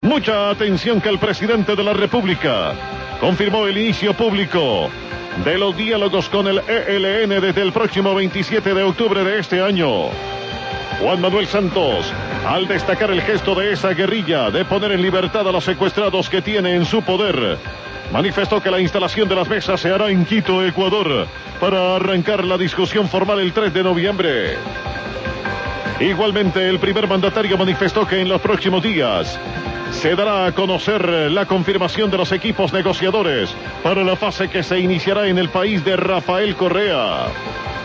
Mucha atención que el presidente de la República confirmó el inicio público de los diálogos con el ELN desde el próximo 27 de octubre de este año. Juan Manuel Santos, al destacar el gesto de esa guerrilla de poner en libertad a los secuestrados que tiene en su poder, manifestó que la instalación de las mesas se hará en Quito, Ecuador, para arrancar la discusión formal el 3 de noviembre. Igualmente, el primer mandatario manifestó que en los próximos días se dará a conocer la confirmación de los equipos negociadores para la fase que se iniciará en el país de Rafael Correa.